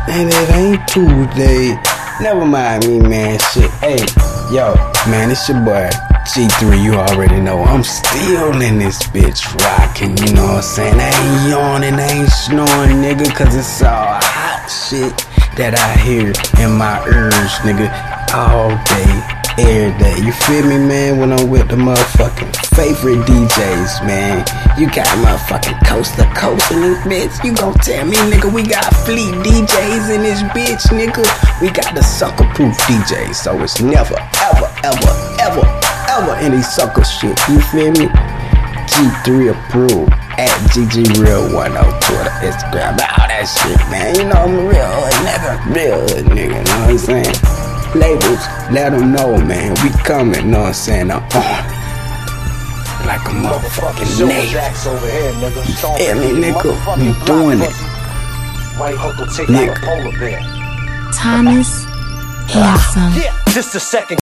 And it ain't Tuesday. Never mind me, man. Shit. Hey, yo, man, it's your boy G3. You already know I'm still in this bitch rocking. You know what I'm saying? I ain't yawning, I ain't snoring, nigga, cause it's all hot shit that I hear in my ears, nigga, all day, every day. You feel me, man? When I'm with the motherfucking favorite DJs, man. You got motherfucking coast to coast in this bitch. You gon' tell me, nigga, we got fleet DJs in this bitch, nigga. We got the sucker-proof DJs, so it's never, ever any sucker shit. You feel me? G3 approved at GGReal1 on Twitter, Instagram, all that shit, man. You know I'm a real hood nigga, you know what I'm saying? Labels, let them know, man. We coming, know what I'm saying? I'm on like a motherfucking nigga. Yeah, nigga, we doing it. Nigga. Thomas Handsome. Yeah, this the second